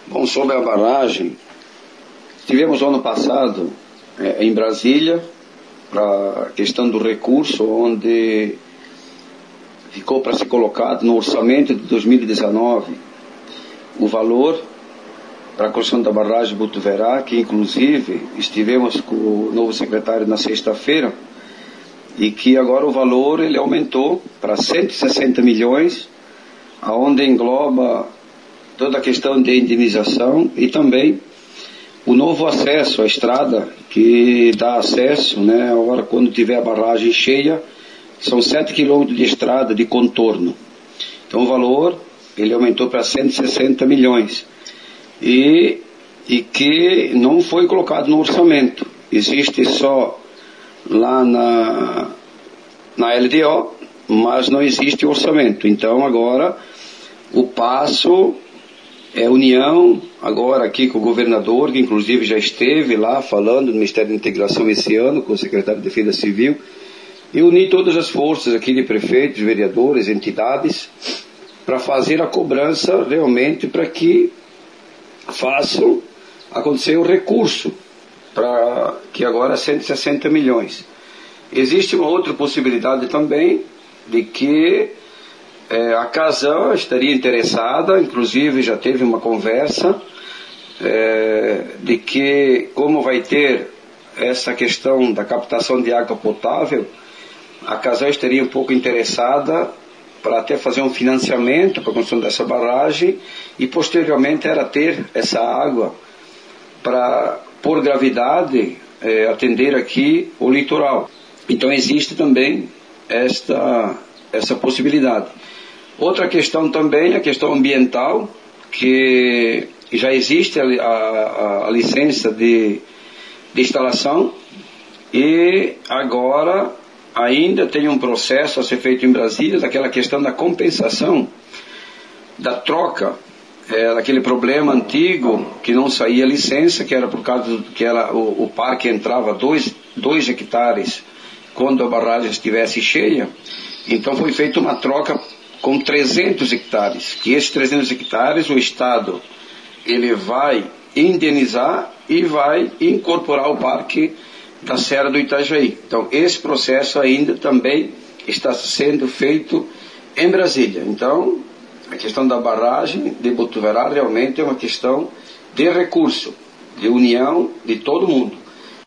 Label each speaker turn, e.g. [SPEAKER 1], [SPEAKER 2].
[SPEAKER 1] Bom, sobre a barragem, tivemos ano passado em Brasília, para a questão do recurso, onde ficou para ser colocado no orçamento de 2019 o valor para a construção da barragem Botuverá, que inclusive estivemos com o novo secretário na sexta-feira, e que agora o valor ele aumentou para 160 milhões, aonde engloba toda a questão de indenização e também o novo acesso à estrada, que dá acesso, né, agora quando tiver a barragem cheia, são 7 quilômetros de estrada de contorno. Então o valor ele aumentou para 160 milhões. E que não foi colocado no orçamento. Existe só lá na LDO, mas não existe orçamento. Então agora o passo é união, agora aqui com o governador, que inclusive já esteve lá falando no Ministério da Integração esse ano, com o secretário de Defesa Civil, e unir todas as forças aqui de prefeitos, vereadores, entidades, para fazer a cobrança realmente para que façam acontecer o recurso, para que agora é 160 milhões. Existe uma outra possibilidade também, de que a Casan estaria interessada, inclusive já teve uma conversa, de que como vai ter essa questão da captação de água potável, a Casan estaria um pouco interessada para até fazer um financiamento para a construção dessa barragem e posteriormente era ter essa água para, por gravidade, atender aqui o litoral. Então existe também essa possibilidade. Outra questão também, a questão ambiental, que já existe a licença de instalação e agora ainda tem um processo a ser feito em Brasília, daquela questão da compensação, da troca, daquele problema antigo que não saía licença, que era por causa que o parque entrava 2 hectares quando a barragem estivesse cheia. Então foi feita uma troca com 300 hectares, que esses 300 hectares o Estado ele vai indenizar e vai incorporar o parque da Serra do Itajaí. Então esse processo ainda também está sendo feito em Brasília. Então a questão da barragem de Botuverá realmente é uma questão de recurso, de união de todo mundo.